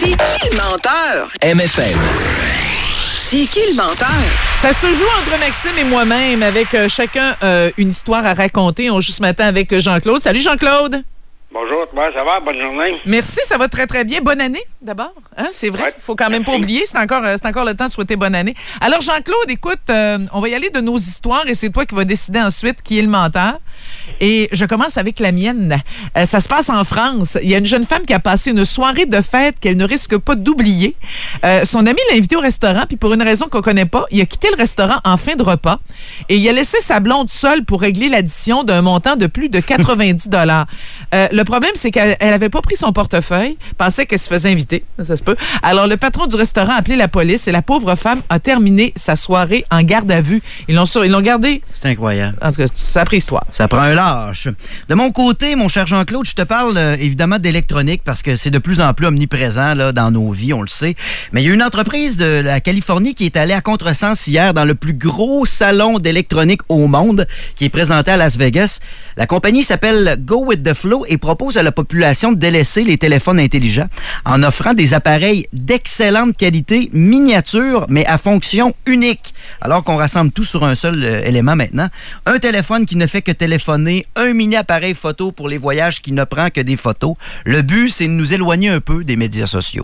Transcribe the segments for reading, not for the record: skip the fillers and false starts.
C'est qui le menteur? MFM. C'est qui le menteur? Ça se joue entre Maxime et moi-même avec chacun une histoire à raconter. On joue ce matin avec Jean-Claude. Salut Jean-Claude! Bonjour, comment ça va? Bonne journée. Merci, ça va très très bien. Bonne année d'abord. Hein? C'est vrai, Ouais. il faut quand même pas oublier. C'est encore le temps de souhaiter bonne année. Alors Jean-Claude, écoute, on va y aller de nos histoires et c'est toi qui vas décider ensuite qui est le menteur. Et je commence avec la mienne. Ça se passe en France. Il y a une jeune femme qui a passé une soirée de fête qu'elle ne risque pas d'oublier. Son ami l'a invitée au restaurant, puis pour une raison qu'on connaît pas, il a quitté le restaurant en fin de repas et il a laissé sa blonde seule pour régler l'addition d'un montant de plus de 90 $. Le problème, c'est qu'elle n'avait pas pris son portefeuille, pensait qu'elle se faisait inviter, ça se peut. Alors, le patron du restaurant a appelé la police et la pauvre femme a terminé sa soirée en garde à vue. Ils l'ont gardée. C'est incroyable. En tout cas, ça a pris histoire. Ça prend un lâche. De mon côté, mon cher Jean-Claude, je te parle évidemment d'électronique parce que c'est de plus en plus omniprésent là, dans nos vies, on le sait. Mais il y a une entreprise de la Californie qui est allée à contresens hier dans le plus gros salon d'électronique au monde qui est présenté à Las Vegas. La compagnie s'appelle Go With The Flow et propose à la population de délaisser les téléphones intelligents en offrant des appareils d'excellente qualité, miniatures, mais à fonction unique. Alors qu'on rassemble tout sur un seul élément maintenant. Un téléphone qui ne fait que téléphoner, un mini-appareil photo pour les voyages qui ne prend que des photos. Le but, c'est de nous éloigner un peu des médias sociaux.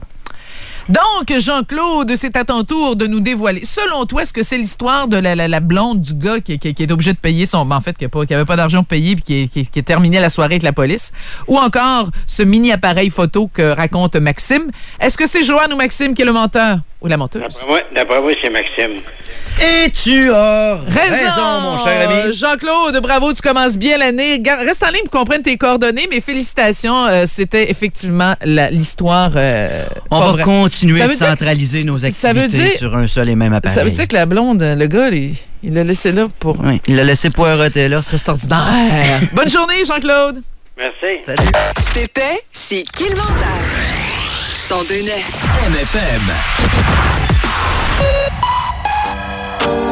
Donc, Jean-Claude, c'est à ton tour de nous dévoiler. Selon toi, est-ce que c'est l'histoire de la blonde du gars qui est obligé de payer son... En fait, qui n'avait pas d'argent pour payer puis qui est terminé la soirée avec la police? Ou encore ce mini-appareil photo que raconte Maxime? Est-ce que c'est Joanne ou Maxime qui est le menteur? Ou la menteuse? D'après moi, c'est Maxime. Et tu as raison, mon cher ami. Jean-Claude, bravo, tu commences bien l'année. Reste en ligne pour qu'on prenne tes coordonnées, mais félicitations, c'était effectivement l'histoire. On va continuer de centraliser nos activités sur un seul et même appareil. Ça veut dire que la blonde, le gars, il l'a laissé là pour... Oui, il l'a laissé poireauter là. C'est extraordinaire. Bonne journée, Jean-Claude. Merci. Salut. C'était C'est qui le menteur? 102.9 MFM.